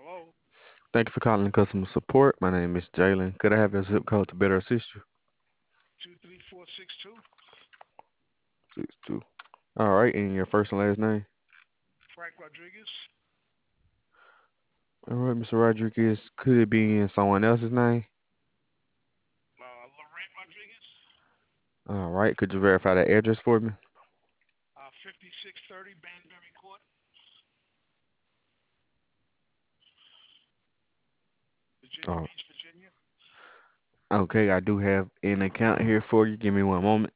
Hello, Thank you for calling customer support. My name is Jalen. Could I have your zip code to better assist you? 23462. 62. All right, and your first and last name? Frank Rodriguez. All right, Mr. Rodriguez. Could it be in someone else's name? Laurent Rodriguez. All right, could you verify that address for me? 5630 Banbury Court, Virginia Oh, Beach, Virginia. okay, I do have an account here for you. Give me one moment.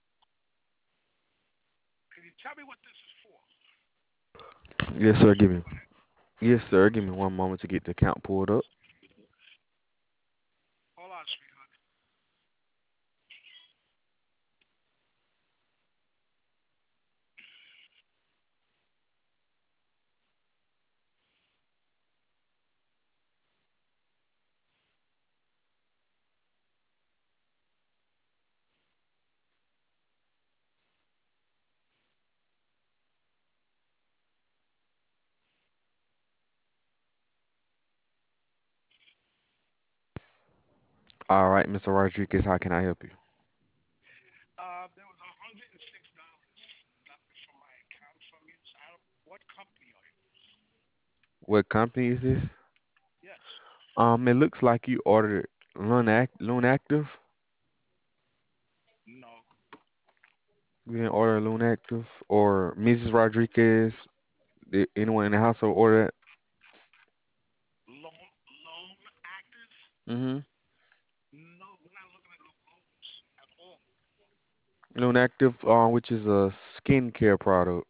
Can you tell me what this is for? Yes, sir. Yes, sir. Give me one moment to get the account pulled up. Hold on, sweetheart. All right, Mr. Rodriguez, how can I help you? There was $106 deducted from my account from you. So what company are you? What company is this? Yes. It looks like you ordered Loon Active. No. You didn't order Loon Active or Mrs. Rodriguez. Did anyone in the household order that? Loan actors? Mm-hmm. No, we're not looking at no loans at all. Loon Active, which is a skincare product.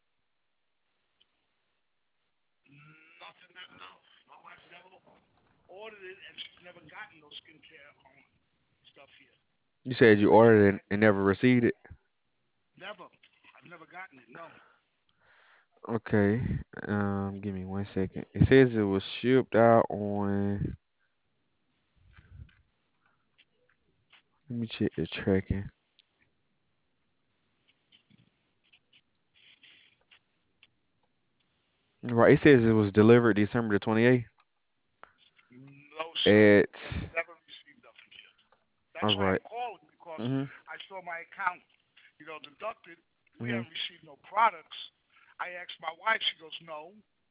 Nothing that, no. My wife never ordered it and she's never gotten no skincare stuff here. You said you I get ordered it my and never received it. never. I've never gotten it. No. Okay. Give me one second. It says it was shipped out on. Let me check the tracking. Right. It says it was delivered December the 28th. No, sir. At. Never received nothing here. All That's why right. I'm calling because Mm-hmm. I saw my account, deducted. We Mm-hmm. haven't received no products. I asked my wife. She goes, no.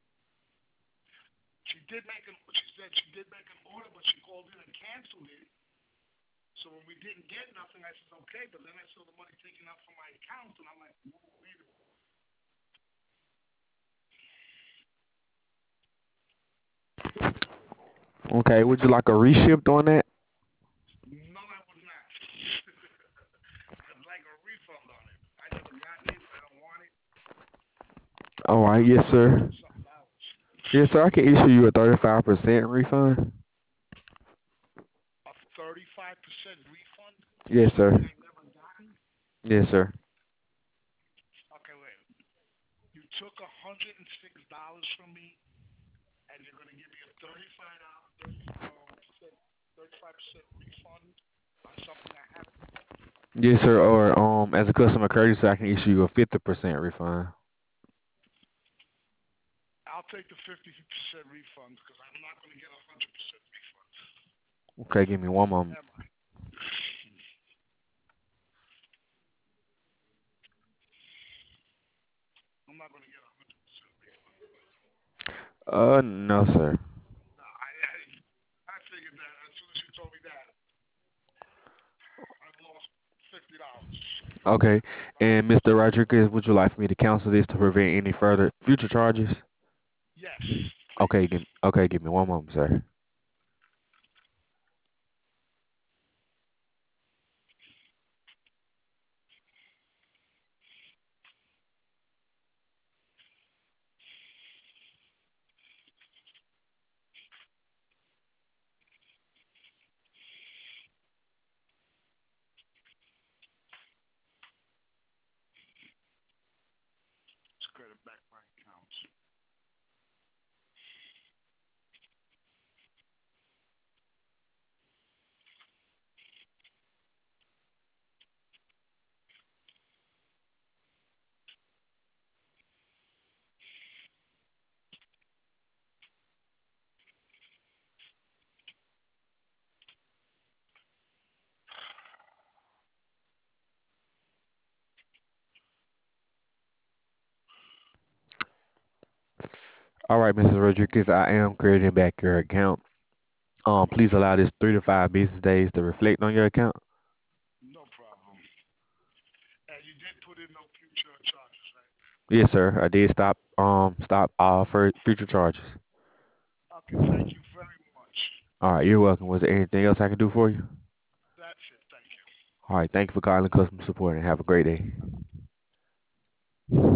She said she did make an order, but she called in and canceled it. So when we didn't get nothing, I said, okay. But then I saw the money taken out from my account, and I'm like, whoa, wait a minute. Okay. Would you like a reshipped on that? No, I would not. I'd like a refund on it. I never gotten it. I don't want it. All right. I'm Yes, paying sir. $100-something. Yes, sir. I can issue you a 35% refund. A 35% refund for Yes, something sir. I never gotten? Yes, sir. Okay, wait. You took $106 from me, and you're gonna give me a 35% refund on something I haven't. Yes, sir. Or as a customer courtesy, I can issue you a 50% refund. I'll take the 50% refund because I'm not gonna get 100% refund. Okay, give me one moment. Am I? I'm not gonna get 100% refund. No, sir. No, I figured that as soon as you told me that, I lost $50. Okay. And Mr. Rodriguez, would you like for me to cancel this to prevent any further future charges? Yes, Okay, please. give me one moment, sir. Let's credit back my accounts. All right, Mrs. Rodriguez, I am creating back your account. Please Okay, allow this 3 to 5 business days to reflect on your account. no problem. And you did put in no future charges, right? Yes, sir. I did stop all for future charges. Okay, thank you very much. All right, you're welcome. Was there anything else I can do for you? That's it. Thank you. All right, thank you for calling customer support and have a great day.